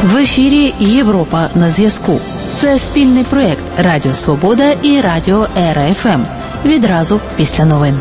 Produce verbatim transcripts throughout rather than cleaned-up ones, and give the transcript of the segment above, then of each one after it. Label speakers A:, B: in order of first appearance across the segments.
A: В ефірі «Європа на зв'язку». Це спільний проєкт Радіо Свобода і Радіо Ера Еф Ем. Відразу після новин.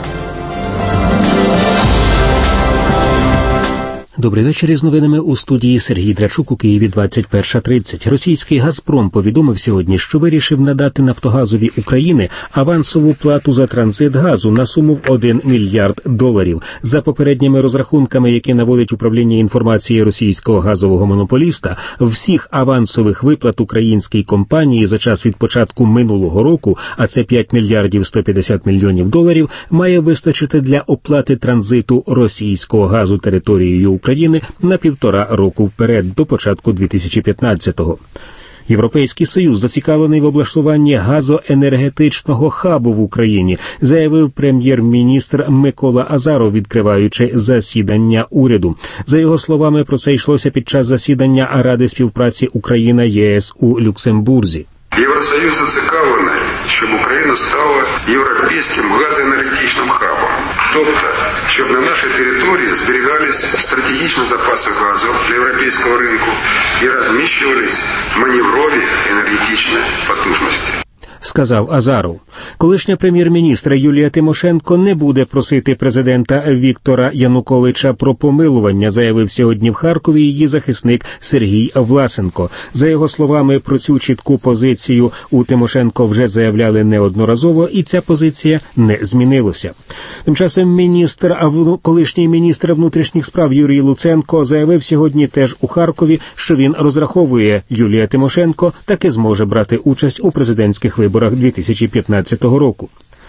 B: Добрий вечір, із новинами у студії Сергій Драчук у Києві двадцять перша тридцять. Російський «Газпром» повідомив сьогодні, що вирішив надати «Нафтогазові України» авансову плату за транзит газу на суму в один мільярд доларів. За попередніми розрахунками, які наводить управління інформації російського газового монополіста, всіх авансових виплат українській компанії за час від початку минулого року, а це п'ять мільярдів сто п'ятдесят мільйонів доларів, має вистачити для оплати транзиту російського газу територією України на півтора року вперед, до початку дві тисячі п'ятнадцятого. Європейський Союз зацікавлений в облаштуванні газоенергетичного хабу в Україні, заявив прем'єр-міністр Микола Азаров, відкриваючи засідання уряду. За його словами, про це йшлося під час засідання Ради співпраці Україна-Є Ес у Люксембурзі.
C: Євросоюз зацікавлений, щоб Україна стала європейським газоенергетичним хабом. Тобто, щоб на нашій території зберігались стратегічні запаси газу для європейського ринку і розміщувались маневрові енергетичні потужності,
B: сказав Азаров. Колишня прем'єр-міністра Юлія Тимошенко не буде просити президента Віктора Януковича про помилування, заявив сьогодні в Харкові її захисник Сергій Власенко. За його словами, про цю чітку позицію у Тимошенко вже заявляли неодноразово, і ця позиція не змінилася. Тим часом міністр, а колишній міністр внутрішніх справ Юрій Луценко заявив сьогодні теж у Харкові, що він розраховує, Юлія Тимошенко таки зможе брати участь у президентських виборах дві тисячі п'ятнадцятого року.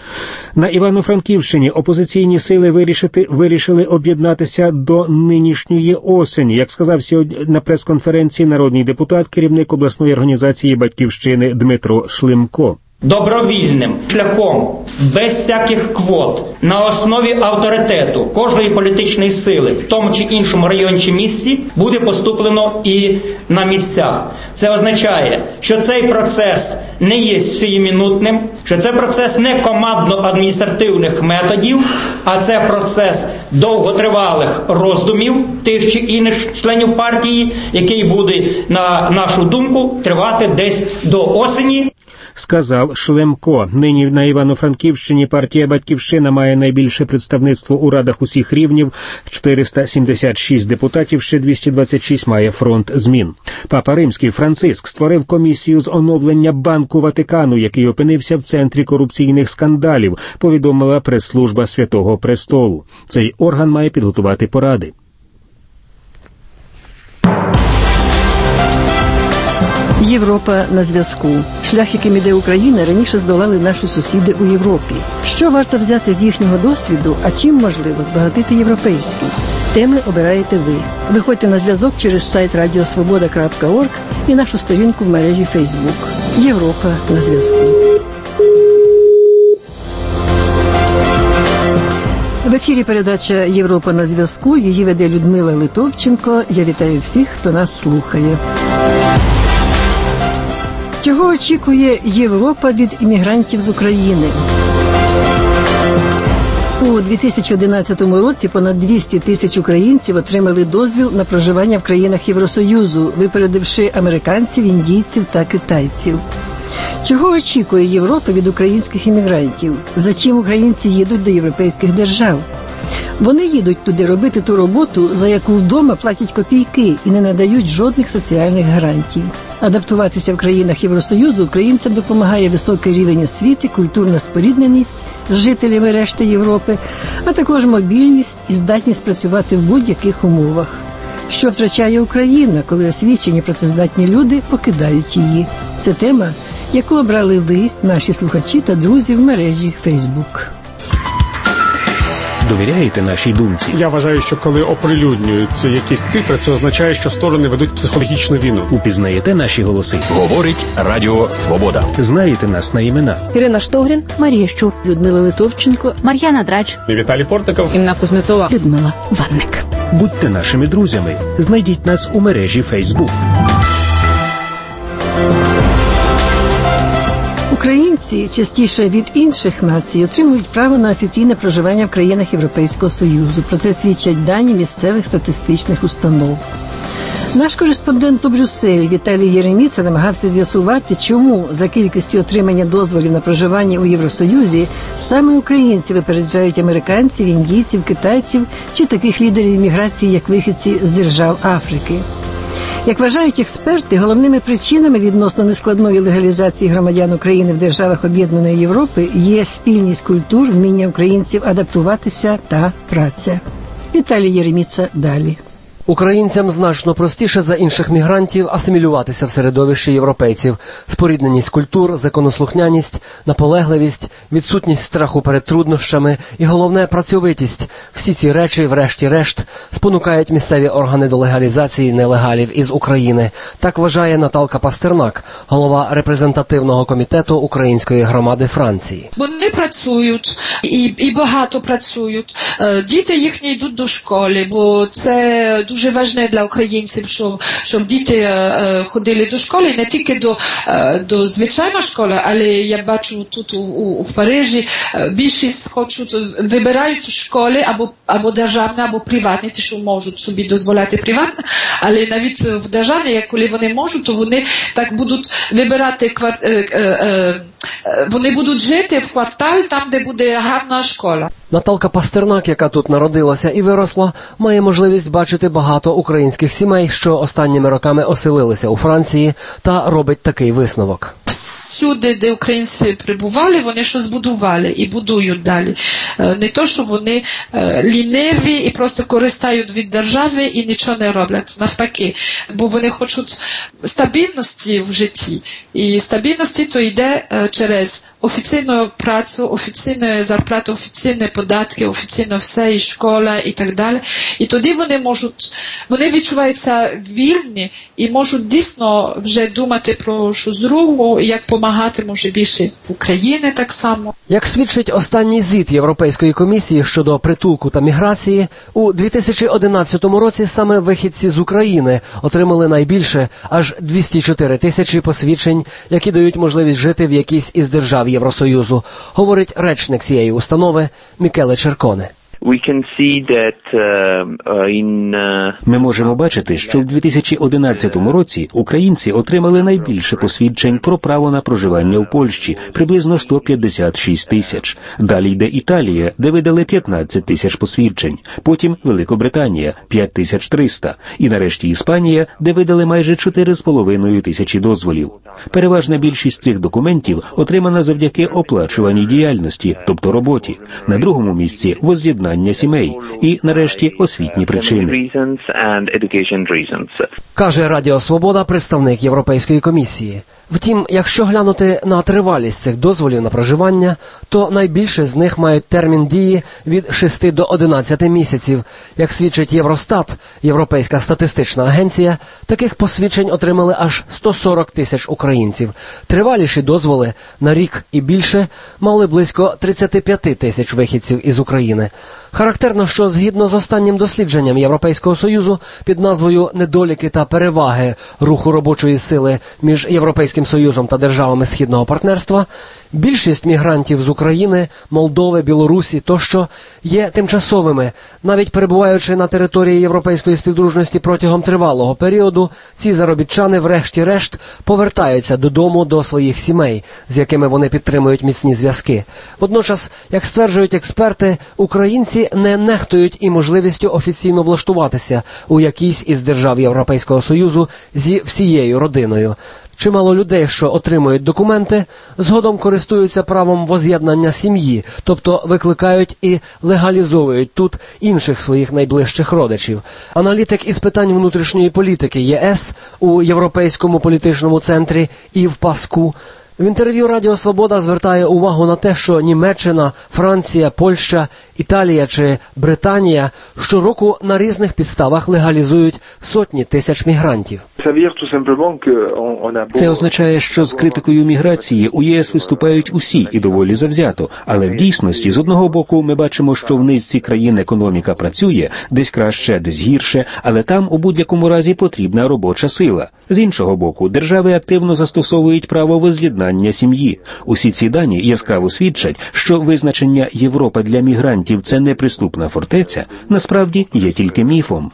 B: На Івано-Франківщині опозиційні сили вирішити, вирішили об'єднатися до нинішньої осені. Як сказав сьогодні на прес-конференції народний депутат, керівник обласної організації «Батьківщини» Дмитро Шлемко.
D: Добровільним шляхом, без всяких квот, на основі авторитету кожної політичної сили, в тому чи іншому районі чи місті, буде поступлено і на місцях. Це означає, що цей процес не є сиюминутним, що це процес не командно-адміністративних методів, а це процес довготривалих роздумів тих чи інших членів партії, який буде, на нашу думку, тривати десь до осені.
B: Сказав Шлемко. Нині на Івано-Франківщині партія «Батьківщина» має найбільше представництво у радах усіх рівнів – чотириста сімдесят шість депутатів, ще двісті двадцять шість має фронт змін. Папа Римський Франциск створив комісію з оновлення Банку Ватикану, який опинився в центрі корупційних скандалів, повідомила прес-служба Святого Престолу. Цей орган має підготувати поради.
E: Європа на зв'язку. Шлях, яким іде Україна, раніше здолали наші сусіди у Європі. Що варто взяти з їхнього досвіду, а чим можливо збагатити європейський? Теми обираєте ви. Виходьте на зв'язок через сайт радіо свобода крапка орг і нашу сторінку в мережі Фейсбук. Європа на зв'язку. В ефірі передача «Європа на зв'язку». Її веде Людмила Литовченко. Я вітаю всіх, хто нас слухає. Чого очікує Європа від іммігрантів з України? У дві тисячі одинадцятому році понад двісті тисяч українців отримали дозвіл на проживання в країнах Євросоюзу, випередивши американців, індійців та китайців. Чого очікує Європа від українських іммігрантів? За чим українці їдуть до європейських держав? Вони їдуть туди робити ту роботу, за яку вдома платять копійки і не надають жодних соціальних гарантій. Адаптуватися в країнах Євросоюзу українцям допомагає високий рівень освіти, культурна спорідненість з жителями решти Європи, а також мобільність і здатність працювати в будь-яких умовах. Що втрачає Україна, коли освічені працездатні люди покидають її? Це тема, яку обрали ви, наші слухачі та друзі в мережі Фейсбук.
B: Довіряєте нашій думці?
F: Я вважаю, що коли оприлюднюються якісь цифри, це означає, що сторони ведуть психологічну війну.
B: Упізнаєте наші голоси?
G: Говорить Радіо Свобода.
B: Знаєте нас на імена?
H: Ірина Штогрін, Марія Щур,
E: Людмила Литовченко,
A: Мар'яна Драч,
F: Віталій Портников,
H: Інна Кузнецова,
E: Людмила Ванник.
B: Будьте нашими друзями. Знайдіть нас у мережі Фейсбук.
E: Українці, частіше від інших націй, отримують право на офіційне проживання в країнах Європейського Союзу. Про це свідчать дані місцевих статистичних установ. Наш кореспондент у Брюсселі Віталій Єреміца намагався з'ясувати, чому за кількістю отримання дозволів на проживання у Євросоюзі саме українці випереджають американців, індійців, китайців чи таких лідерів міграції, як вихідці з держав Африки. Як вважають експерти, головними причинами відносно нескладної легалізації громадян України в державах Об'єднаної Європи є спільність культур, вміння українців адаптуватися та праця. Віталій Єреміца далі.
I: Українцям значно простіше за інших мігрантів асимілюватися в середовище європейців. Спорідненість культур, законослухняність, наполегливість, відсутність страху перед труднощами і, головне, працьовитість. Всі ці речі, врешті-решт, спонукають місцеві органи до легалізації нелегалів із України. Так вважає Наталка Пастернак, голова репрезентативного комітету української громади Франції.
J: Вони працюють і, і багато працюють. Діти їхні йдуть до школи, бо це дуже важливо для українців, щоб, щоб діти е, ходили до школи, не тільки до, е, до звичайної школи, але я бачу тут у, у, у Парижі е, більшість хочуть, вибирають школи або, або державні, або приватні, ті, що можуть собі дозволяти приватні, але навіть в державні, коли вони можуть, то вони так будуть вибирати квар... е, е, е, вони будуть жити в кварталі, там, де буде гарна школа.
I: Наталка Пастернак, яка тут народилася і виросла, має можливість бачити багато українських сімей, що останніми роками оселилися у Франції, та робить такий висновок.
J: Всюди, де українці прибували, вони щось будували і будують далі. Не то, що вони ліниві і просто користають від держави і нічого не роблять. Навпаки, бо вони хочуть стабільності в житті. І стабільності то йде через офіційну працю, офіційну зарплату, офіційні податки, офіційно все, і школа, і так далі. І тоді вони можуть, вони відчуваються вільні і можуть дійсно вже думати про щось друге, як допомагати, може, більше в Україні так само.
I: Як свідчить останній звіт Європейської комісії щодо притулку та міграції, у дві тисячі одинадцятому році саме вихідці з України отримали найбільше, аж двісті чотири тисячі посвідчень, які дають можливість жити в якійсь із держав Євросоюзу, говорить речник цієї установи Мікеле Черконе.
B: Ми можемо бачити, що в дві тисячі одинадцятому році українці отримали найбільше посвідчень про право на проживання в Польщі – приблизно сто п'ятдесят шість тисяч. Далі йде Італія, де видали п'ятнадцять тисяч посвідчень. Потім Великобританія – п'ять тисяч триста. І нарешті Іспанія, де видали майже чотири з половиною тисячі дозволів. Переважна більшість цих документів отримана завдяки оплачуваній діяльності, тобто роботі. На другому місці – возз'єднання сімей. І, нарешті, освітні причини.
I: Каже Радіо Свобода представник Європейської комісії. Втім, якщо глянути на тривалість цих дозволів на проживання, то найбільше з них мають термін дії від шести до одинадцяти місяців. Як свідчить Євростат, Європейська статистична агенція, таких посвідчень отримали аж сто сорок тисяч українців. Триваліші дозволи на рік і більше мали близько тридцять п'ять тисяч вихідців із України. Характерно, що згідно з останнім дослідженням Європейського Союзу під назвою «Недоліки та переваги руху робочої сили між Європейським Союзом та державами Східного партнерства», більшість мігрантів з України, Молдови, Білорусі тощо є тимчасовими. Навіть перебуваючи на території Європейської співдружності протягом тривалого періоду, ці заробітчани врешті-решт повертаються додому до своїх сімей, з якими вони підтримують міцні зв'язки. Водночас, як стверджують експерти, українці не нехтують і можливістю офіційно влаштуватися у якійсь із держав Європейського Союзу зі всією родиною. Чимало людей, що отримують документи, згодом користуються правом воз'єднання сім'ї, тобто викликають і легалізовують тут інших своїх найближчих родичів. Аналітик із питань внутрішньої політики ЄС у Європейському політичному центрі Ів Паску в інтерв'ю Радіо Свобода звертає увагу на те, що Німеччина, Франція, Польща, Італія чи Британія щороку на різних підставах легалізують сотні тисяч мігрантів.
B: Це означає, що з критикою міграції у ЄС виступають усі і доволі завзято. Але в дійсності, з одного боку, ми бачимо, що в низці країн економіка працює, десь краще, десь гірше, але там у будь-якому разі потрібна робоча сила. З іншого боку, держави активно застосовують право возз'єднання сім'ї. Усі ці дані яскраво свідчать, що визначення «Європа для мігрантів» мігрантів – це неприступна фортеця, насправді є тільки міфом.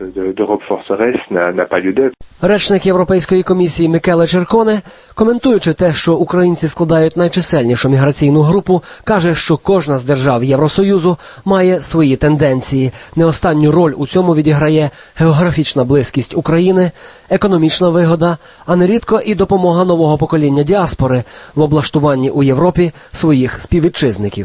I: Речник Європейської комісії Мікеле Черконе, коментуючи те, що українці складають найчисельнішу міграційну групу, каже, що кожна з держав Євросоюзу має свої тенденції. Не останню роль у цьому відіграє географічна близькість України, економічна вигода, а нерідко і допомога нового покоління діаспори в облаштуванні у Європі своїх співвітчизників.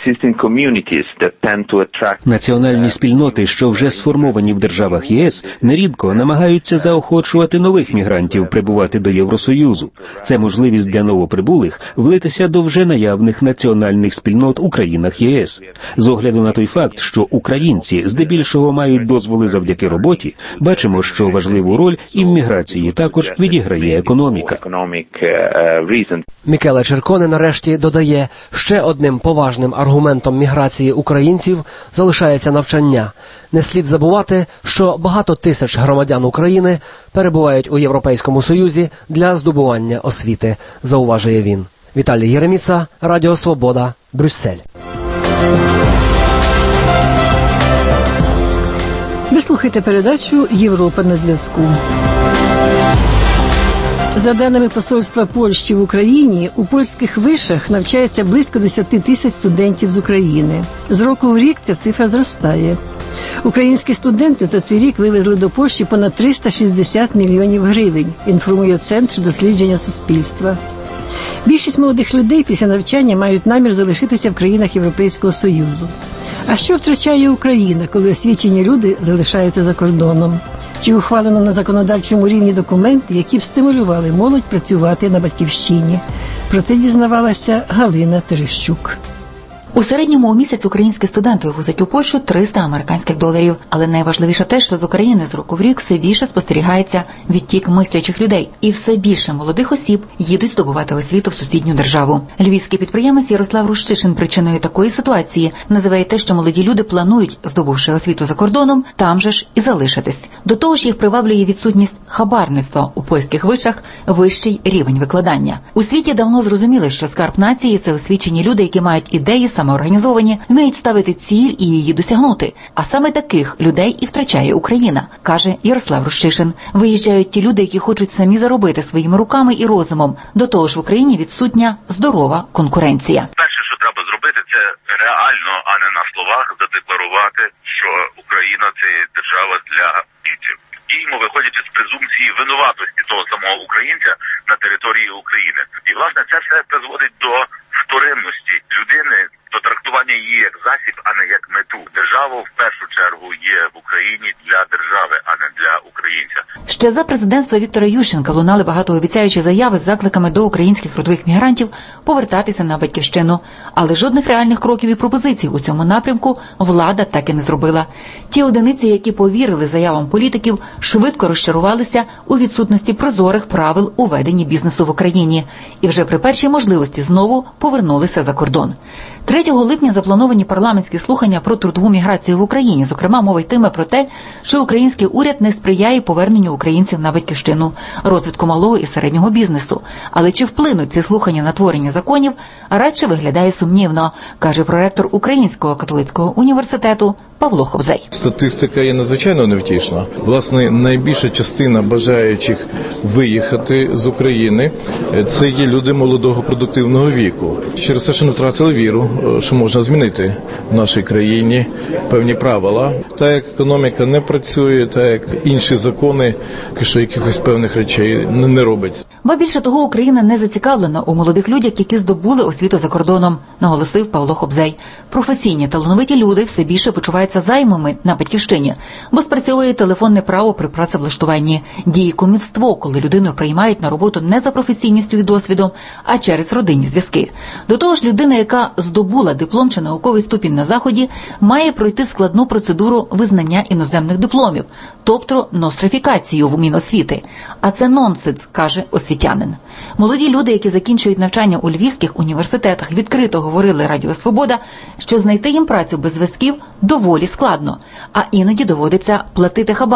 B: Національні спільноти, що вже сформовані в державах ЄС, нерідко намагаються заохочувати нових мігрантів прибувати до Євросоюзу. Це можливість для новоприбулих влитися до вже наявних національних спільнот у країнах ЄС. З огляду на той факт, що українці здебільшого мають дозволи завдяки роботі, бачимо, що важливу роль і в міграції також відіграє економіка.
I: Мікеле Черконе нарешті додає, ще одним поважним аргументом міграції українців залишається навчання. Не слід забувати, що багато тисяч громадян України перебувають у Європейському Союзі для здобування освіти, зауважує він. Віталій Єреміца, Радіо Свобода, Брюссель.
E: Ви слухаєте передачу «Європа на зв'язку». За даними посольства Польщі в Україні, у польських вишах навчається близько десять тисяч студентів з України. З року в рік ця цифра зростає. Українські студенти за цей рік вивезли до Польщі понад триста шістдесят мільйонів гривень, інформує Центр дослідження суспільства. Більшість молодих людей після навчання мають намір залишитися в країнах Європейського Союзу. А що втрачає Україна, коли освічені люди залишаються за кордоном? Чи ухвалено на законодавчому рівні документи, які б стимулювали молодь працювати на батьківщині? Про це дізнавалася Галина Терещук.
K: У середньому у місяць українські студенти вивозять у Польщу триста американських доларів. Але найважливіше те, що з України з року в рік все більше спостерігається відтік мислячих людей. І все більше молодих осіб їдуть здобувати освіту в сусідню державу. Львівський підприємець Ярослав Рущишин причиною такої ситуації називає те, що молоді люди планують, здобувши освіту за кордоном, там же ж і залишитись. До того ж їх приваблює відсутність хабарництва у польських вишах, вищий рівень викладання. У світі давно зрозуміли, що скарб нації – це освічені люди, які мають ідеї, самоорганізовані, вміють ставити ціль і її досягнути. А саме таких людей і втрачає Україна, каже Ярослав Рущишин. Виїжджають ті люди, які хочуть самі заробити своїми руками і розумом. До того ж в Україні відсутня здорова конкуренція.
L: Перше, що треба зробити, це реально, а не на словах, задекларувати, що Україна – це держава для бійців. Діємо, виходячи з презумпції винуватості того самого українця на території України. І, власне, це все призводить до вторинності людини, до трактування її як засіб, а не як мету. Держава в першу чергу є в Україні для держави, а не для українця.
K: Ще за президентства Віктора Ющенка лунали багатообіцяючі заяви з закликами до українських трудових мігрантів повертатися на батьківщину. Але жодних реальних кроків і пропозицій у цьому напрямку влада так і не зробила. Ті одиниці, які повірили заявам політиків, швидко розчарувалися у відсутності прозорих правил у веденні бізнесу в Україні. І вже при першій можливості знову повернулися за кордон. третього липня заплановані парламентські слухання про трудову міграцію в Україні. Зокрема, мова йтиме про те, що український уряд не сприяє поверненню українців на батьківщину, розвитку малого і середнього бізнесу. Але чи вплинуть ці слухання на творення законів, радше виглядає сумнівно, каже проректор Українського католицького університету Павло Хобзей.
M: Статистика є надзвичайно невтішна. Власне, найбільша частина бажаючих виїхати з України – це є люди молодого продуктивного віку. Через те, що не втратили віру, що можна змінити в нашій країні певні правила. Так як економіка не працює, так як інші закони, що якихось певних речей не робиться.
K: Ба більше того, Україна не зацікавлена у молодих людях, які здобули освіту за кордоном, наголосив Павло Хобзей. Професійні, талановиті люди все більше почуваються займами на батьківщині, бо спрацьовує телефонне право при працевлаштуванні, діє кумівство, коли людину приймають на роботу не за професійністю і досвідом, а через родинні зв'язки. До того ж, людина, яка здобула диплом чи науковий ступінь на Заході, має пройти складну процедуру визнання іноземних дипломів, тобто нострифікацію в Міносвіти. А це нонсенс, каже освітянин. Молоді люди, які закінчують навчання у львівських університетах, відкрито говорили Радіо Свобода, що знайти їм працю без зв'язків доволі складно, а іноді доводиться платити хабар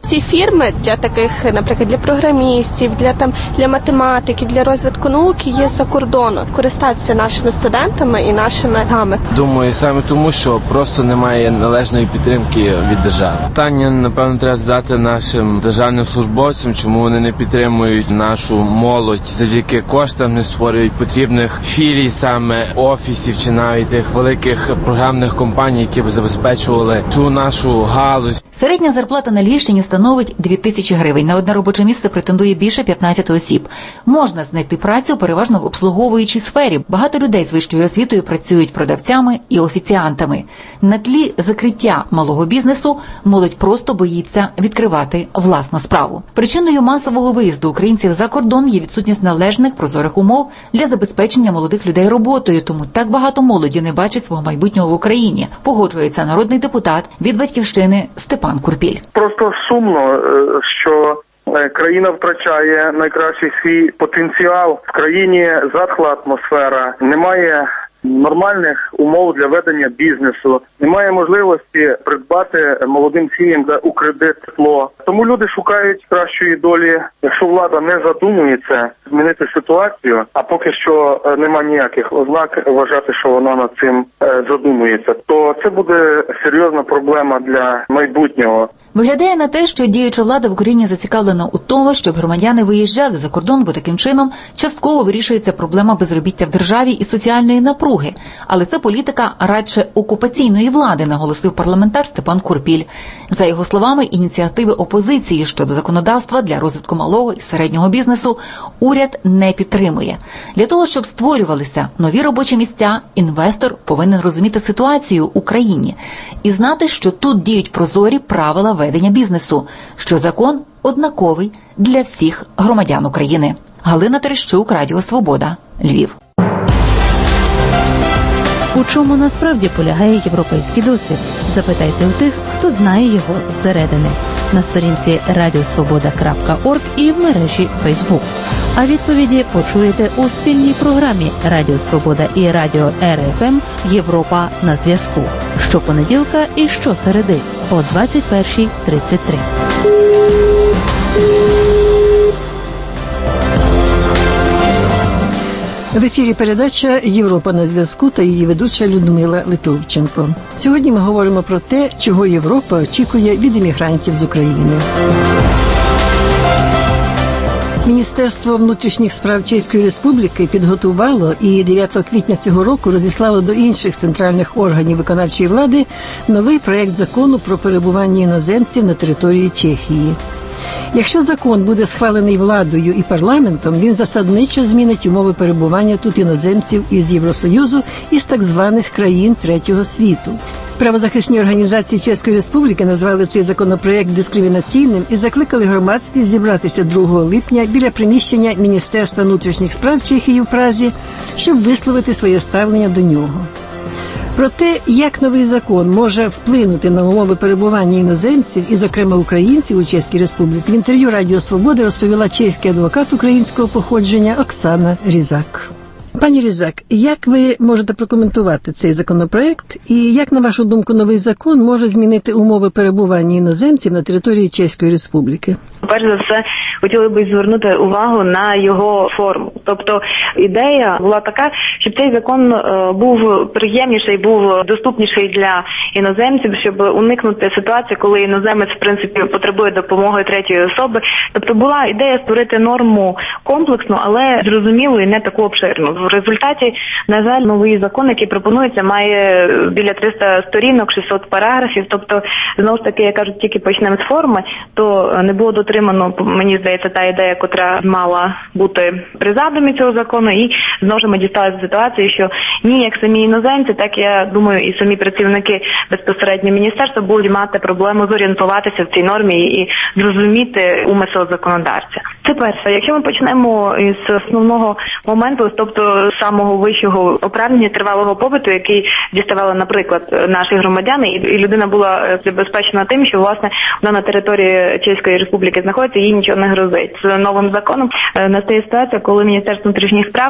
N: Ці фірми для таких, наприклад, для програмістів, для там для математиків, для розвитку науки є за кордону. Користатися нашими студентами і нашими гами.
O: Думаю, саме тому, що просто немає належної підтримки від держави. Питання, напевно, треба задати нашим державним службовцям, чому вони не підтримують нашу молодь, завдяки коштам не створюють потрібних філій, саме офісів чи навіть тих великих програмних компаній, які б забезпечували цю нашу галузь.
K: Середня зарплата на Львівщині становить дві тисячі гривень. На одне робоче місце претендує більше п'ятнадцять осіб. Можна знайти працю переважно в обслуговуючій сфері. Багато людей з вищою освітою працюють продавцями і офіціантами. На тлі закриття малого бізнесу молодь просто боїться відкривати власну справу. Причиною масового виїзду українців за кордон є відсутність належних прозорих умов для забезпечення молодих людей роботою, тому так багато молоді не бачить свого майбутнього в Україні. Погоджується народний депутат від «Батьківщини» Степан Курпіль.
P: Просто сумно, що країна втрачає найкращий свій потенціал. В країні затхла атмосфера, немає нормальних умов для ведення бізнесу, немає можливості придбати молодим сім'ям у кредит житло. Тому люди шукають кращої долі. Якщо влада не задумується змінити ситуацію, а поки що немає ніяких ознак вважати, що вона над цим задумується, то це буде серйозна проблема для майбутнього.
K: Виглядає на те, що діюча влада в Україні зацікавлена у тому, щоб громадяни виїжджали за кордон, бо таким чином частково вирішується проблема безробіття в державі і соціальної напруги. Але це політика радше окупаційної влади, наголосив парламентар Степан Курпіль. За його словами, ініціативи опозиції щодо законодавства для розвитку малого і середнього бізнесу уряд не підтримує. Для того, щоб створювалися нові робочі місця, інвестор повинен розуміти ситуацію у країні і знати, що тут діють прозорі правила ведення бізнесу, що закон однаковий для всіх громадян України. Галина Терещук, Радіо Свобода, Львів.
A: У чому насправді полягає європейський досвід? Запитайте у тих, хто знає його зсередини. На сторінці радіосвобода крапка орг і в мережі Фейсбук. А відповіді почуєте у спільній програмі Радіо Свобода і Радіо Ер Еф Ем «Європа на зв'язку». Щопонеділка і щосереди о двадцять перша тридцять три.
E: В ефірі передача «Європа на зв'язку» та її ведуча Людмила Литовченко. Сьогодні ми говоримо про те, чого Європа очікує від іммігрантів з України. Міністерство внутрішніх справ Чеської Республіки підготувало і дев'ятого квітня цього року розіслало до інших центральних органів виконавчої влади новий проєкт закону про перебування іноземців на території Чехії. Якщо закон буде схвалений владою і парламентом, він засадничо змінить умови перебування тут іноземців із Євросоюзу і з так званих країн третього світу. Правозахисні організації Чеської Республіки назвали цей законопроект дискримінаційним і закликали громадськість зібратися другого липня біля приміщення Міністерства внутрішніх справ Чехії в Празі, щоб висловити своє ставлення до нього. Про те, як новий закон може вплинути на умови перебування іноземців, і, зокрема, українців у Чеській Республіці, в інтерв'ю Радіо Свободи розповіла чеський адвокат українського походження Оксана Різак. Пані Різак, як ви можете прокоментувати цей законопроект і як, на вашу думку, новий закон може змінити умови перебування іноземців на території Чеської Республіки?
Q: Перш за все, хотіли би звернути увагу на його форму. Тобто ідея була така, щоб цей закон був приємніший, був доступніший для іноземців, щоб уникнути ситуації, коли іноземець, в принципі, потребує допомоги третьої особи. Тобто була ідея створити норму комплексну, але зрозумілу і не таку обширну. В результаті, на жаль, новий закон, який пропонується, має біля триста сторінок, шістсот параграфів. Тобто, знову ж таки, я кажу, тільки почнемо з форми, то не було дотримано, мені здається, та ідея, котра мала бути при задумі цього закону, і знову ж ми дісталися ситуації, що ні як самі іноземці, так, я думаю, і самі працівники безпосередньо міністерства будуть мати проблему зорієнтуватися в цій нормі і зрозуміти умисел законодавця. Це перше. Якщо ми почнемо із основного моменту, тобто самого вищого оправдання тривалого побуту, який діставали, наприклад, наші громадяни, і людина була забезпечена тим, що, власне, вона на території Чеської Республіки знаходиться, їй нічого не грозить. З новим законом настає ситуація, коли Міністерство внутрішніх справ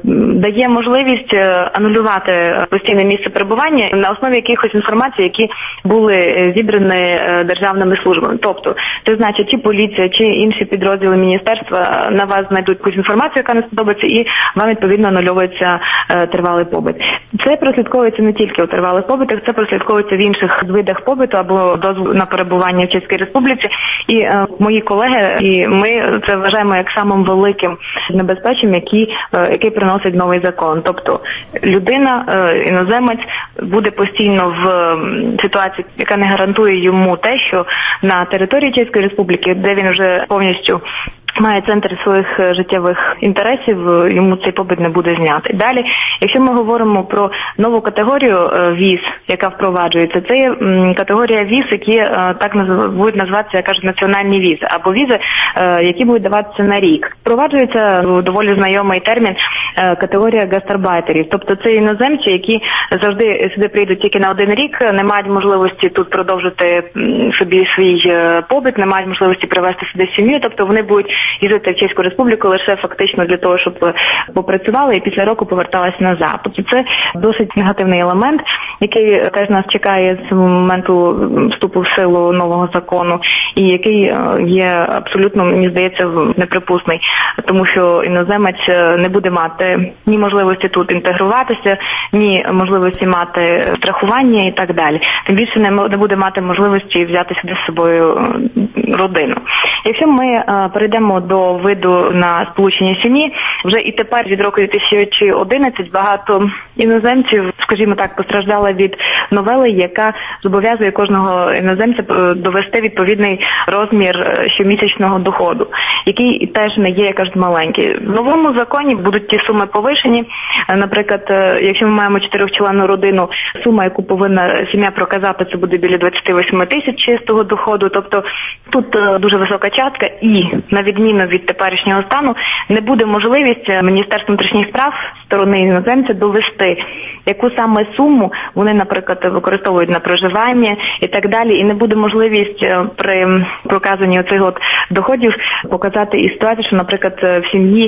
Q: дає можливість анулювати постійне місце перебування на основі якихось інформацій, які були зібрані державними службами. Тобто, це значить, чи поліція, чи інші підрозділи міністерства на вас знайдуть якусь інформацію, яка не сподобається, і вам, відповідно, анульовується е, тривалий побит. Це прослідковується не тільки у тривалих побитах, це прослідковується в інших видах побиту або дозволу на перебування в Чеській Республіці. І е, мої колеги, і ми це вважаємо як самим великим небезпечем, який, е, який приносить новий закон. Тобто людина, е, іноземець, буде постійно в е, ситуації, яка не гарантує йому те, що на території Чеської Республіки, де він вже повністю має центр своїх життєвих інтересів, йому цей побит не буде знятий. Далі, якщо ми говоримо про нову категорію віз, яка впроваджується, це є категорія віз, які так будуть називатися, як кажуть, національні візи, або візи, які будуть даватися на рік. Впроваджується доволі знайомий термін категорія гастарбайтерів, тобто це іноземці, які завжди сюди прийдуть тільки на один рік, не мають можливості тут продовжити собі свій побит, не мають можливості привезти сюди сім'ю, тобто вони будуть їздити в Чеську Республіку лише фактично для того, щоб попрацювали і після року поверталися назад. Тобто це досить негативний елемент, який теж нас чекає з моменту вступу в силу нового закону і який є абсолютно, мені здається, неприпустний, тому що іноземець не буде мати ні можливості тут інтегруватися, ні можливості мати страхування і так далі. Тим більше не буде мати можливості взяти сюди з собою родину. Якщо ми перейдемо до виду на сполучення сім'ї, вже і тепер від року дві тисячі одинадцятого багато іноземців, скажімо так, постраждали від новели, яка зобов'язує кожного іноземця довести відповідний розмір щомісячного доходу, який теж не є, як кажуть, маленький. В новому законі будуть ті суми повишені. Наприклад, якщо ми маємо чотирьохчленну родину, сума, яку повинна сім'я проказати, це буде біля двадцять вісім тисяч чистого доходу. Тобто тут дуже висока частка і, на відміну від теперішнього стану, не буде можливість Міністерства внутрішніх справ сторони іноземця довести, яку саме суму вони, наприклад, використовують на проживання і так далі, і не буде можливість при проказанні оцих от доходів показати і ситуацію, що, наприклад, в сім'ї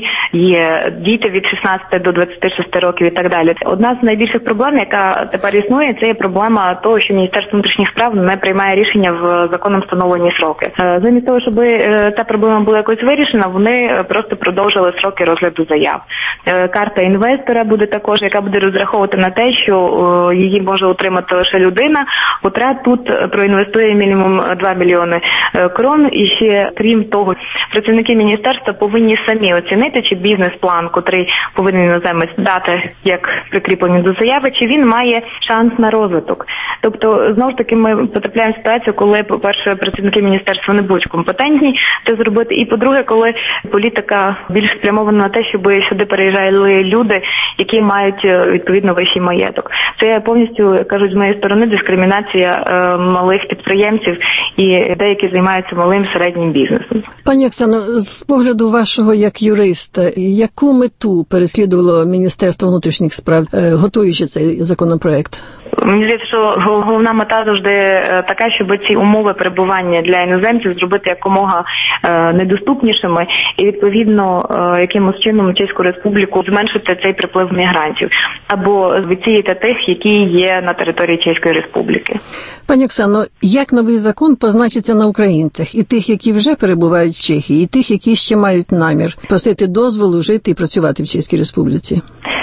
Q: є діти від шістнадцяти до двадцяти шести років і так далі. Одна з найбільших проблем, яка тепер існує, це є проблема того, що Міністерство внутрішніх справ не приймає рішення в законом встановлені сроки. Замість того, щоб ця проблема була якось вирішена, вони просто продовжили сроки розгляду заяв. Карта інвестора буде також, яка буде розраховувати на те, що її може отримати лише людина, котра тут проінвестує мінімум два мільйони крон. І ще, крім того, працівники міністерства повинні самі оцінити, чи бізнес-план, котрий повинен іноземець дати як прикріплення до заяви, чи він має шанс на розвиток. Тобто, знову ж таки, ми потрапляємо в ситуацію, коли, по-перше, працівники міністерства не будуть компетентні це зробити, і, по-друге, коли політика більш спрямована на те, щоб сюди переїжджали люди, які мають, відповідно, вищий маєток. Це повністю, кажуть, з моєї сторони, дискримінація е, малих підприємців і деякі займаються малим середнім бізнесом.
E: Пані Оксано, з погляду вашого як юриста, яку мету переслідувало Міністерство внутрішніх справ, е, готуючи цей законопроект?
Q: Мені здається, що головна мета завжди така, щоб ці умови перебування для іноземців зробити якомога недоступнішими і, відповідно, якимось чином Чеську Республіку зменшити цей приплив мігрантів або відсіяти тих, які є на території Чеської Республіки.
E: Пані Оксано, як новий закон позначиться на українцях? І тих, які вже перебувають в Чехії, і тих, які ще мають намір просити дозволу жити і працювати в Чеській Республіці?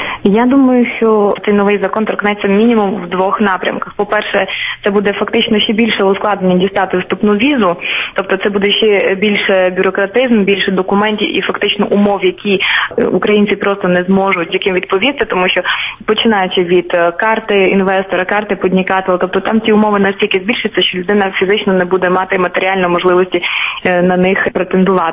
Q: Я думаю, що цей новий закон торкнеться мінімум в двох напрямках. По-перше, це буде фактично ще більше ускладнення дістати вступну візу, тобто це буде ще більше бюрократизм, більше документів і фактично умов, які українці просто не зможуть яким відповісти, тому що починаючи від карти інвестора, карти поднікателя, тобто там ці умови настільки збільшаться, що людина фізично не буде мати матеріально можливості на них претендувати.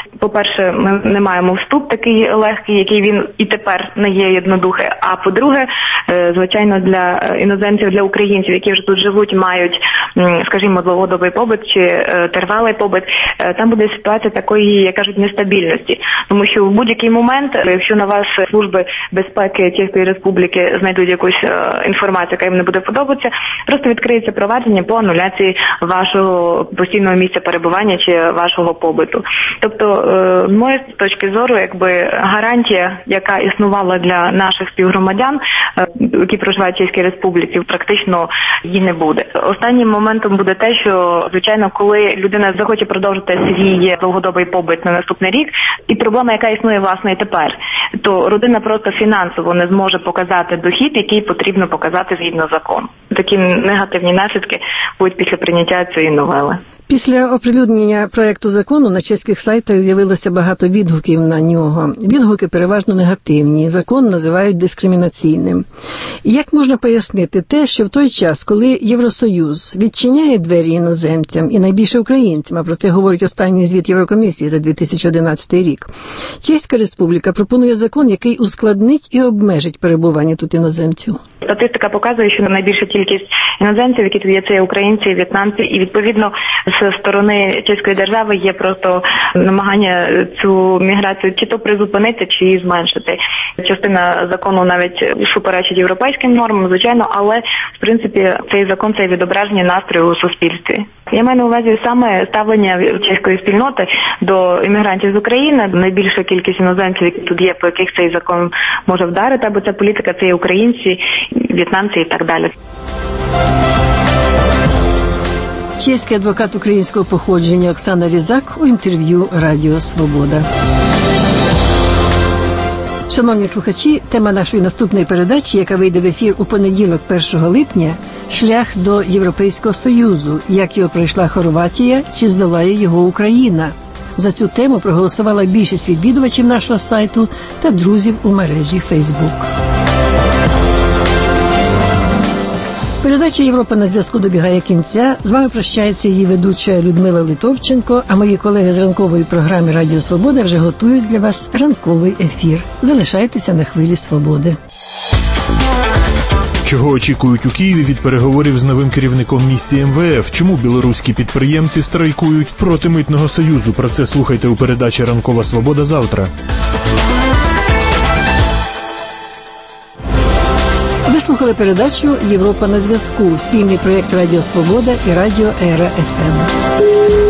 Q: по-перше, ми не маємо вступ такий легкий, який він і тепер не є єднодухий. А по-друге, звичайно, для іноземців, для українців, які вже тут живуть, мають, скажімо, довгодобий побит чи тривалий побит, там буде ситуація такої, як кажуть, нестабільності. Тому що в будь-який момент, якщо на вас служби безпеки Чеської Республіки знайдуть якусь інформацію, яка їм не буде подобатися, просто відкриється провадження по ануляції вашого постійного місця перебування чи вашого побиту. Тобто, з моєї точки зору, якби гарантія, яка існувала для наших співгромадян, які проживають в Чеській Республіці, практично її не буде. Останнім моментом буде те, що, звичайно, коли людина захоче продовжити свій довгодобий побит на наступний рік, і проблема, яка існує, власне, і тепер, то родина просто фінансово не зможе показати дохід, який потрібно показати згідно закону. Такі негативні наслідки будуть після прийняття цієї новели.
E: Після оприлюднення проекту закону на чеських сайтах з'явилося багато відгуків на нього. Відгуки переважно негативні. Закон називають дискримінаційним. Як можна пояснити те, що в той час, коли Євросоюз відчиняє двері іноземцям і найбільше українцям, а про це говорить останній звіт Єврокомісії за дві тисячі одинадцятий рік, Чеська Республіка пропонує закон, який ускладнить і обмежить перебування тут іноземців?
Q: Статистика показує, що найбільша кількість іноземців, які тут є, це українці, в'єтнамці, і відповідно з сторони чеської держави є просто намагання цю міграцію чи то призупинити, чи її зменшити. Частина закону навіть суперечить європейським нормам, звичайно, але в принципі цей закон – це відображення настрою у суспільстві. Я маю на увазі саме ставлення чеської спільноти до іммігрантів з України. Найбільша кількість іноземців, які тут є, по яких цей закон може вдарити, або ця політика – це і українці, в'єтнамці і так далі.
E: Чеський адвокат українського походження Оксана Різак у інтерв'ю Радіо Свобода. Шановні слухачі, тема нашої наступної передачі, яка вийде в ефір у понеділок першого липня – шлях до Європейського Союзу, як його пройшла Хорватія, чи здолає його Україна. За цю тему проголосувала більшість відвідувачів нашого сайту та друзів у мережі Facebook. Передача «Європа на зв'язку» добігає кінця. З вами прощається її ведуча Людмила Литовченко, а мої колеги з ранкової програми «Радіо Свобода» вже готують для вас ранковий ефір. Залишайтеся на хвилі свободи.
R: Чого очікують у Києві від переговорів з новим керівником місії ем ве еф? Чому білоруські підприємці страйкують проти Митного союзу? Про це слухайте у передачі «Ранкова свобода» завтра.
E: Ви слухали передачу «Європа на зв'язку» – спільний проєкт «Радіо Свобода» і «Радіо Ера еф ем».